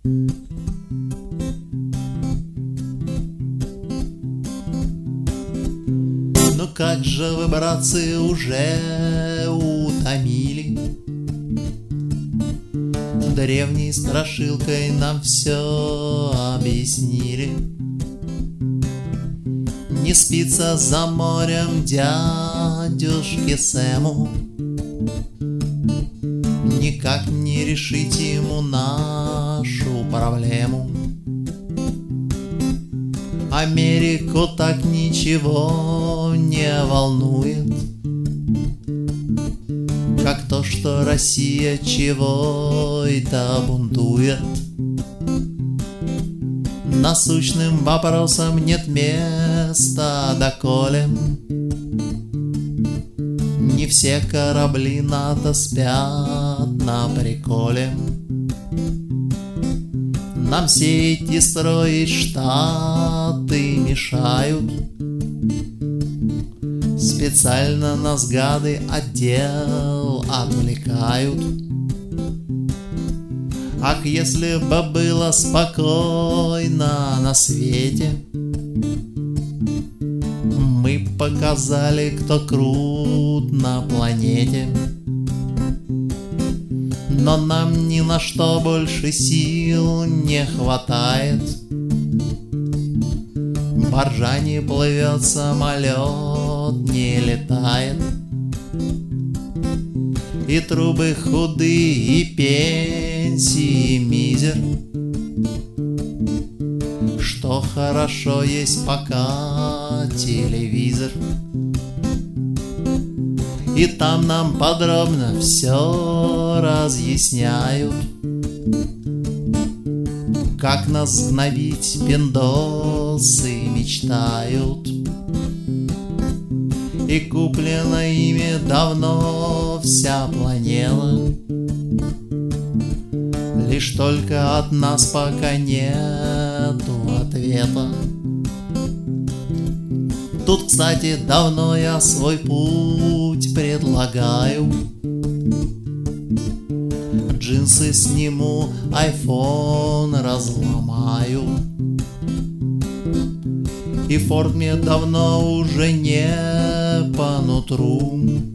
Ну как же вы, братцы, уже утомили? Древней страшилкой нам все объяснили. Не спится за морем дядюшке Сэму, никак не решить ему нашу проблему. Америку так ничего не волнует, как то, что Россия чего-то бунтует. Насущным вопросам нет места, доколе не все корабли НАТО спят на приколе. Нам сеять и строить штаты мешают, специально нас гады от дел отвлекают. Ах, если бы было спокойно на свете, мы показали, кто крут на планете. Но нам ни на что больше сил не хватает. Баржа не плывет, самолет не летает. И трубы худые, и пенсии мизер. Что хорошо, есть пока телевизор. И там нам подробно все разъясняют, как нас гнобить пиндосы мечтают. И куплена ими давно вся планета, лишь только от нас пока нету ответа. Тут, кстати, давно я свой путь предлагаю. Джинсы сниму, айфон разломаю. И Форд мне давно уже не по нутру.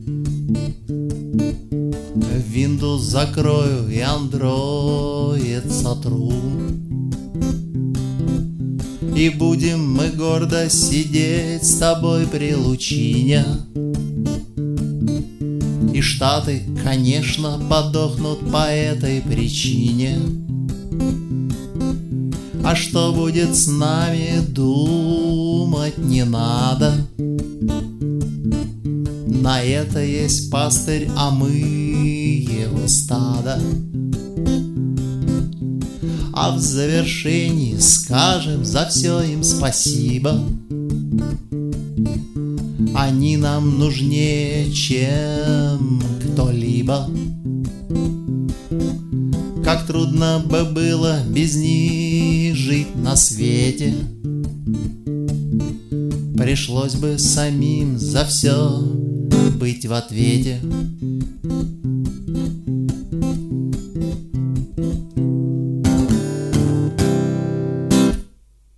Windows закрою и Android сотру. И будем мы гордо сидеть с тобой при лучине. И Штаты, конечно, подохнут по этой причине. А что будет с нами, думать не надо. На это есть пастырь, а мы его стадо. А в завершении скажем за все им спасибо. Они нам нужнее, чем кто-либо. Как трудно бы было без них жить на свете. Пришлось бы самим за все быть в ответе.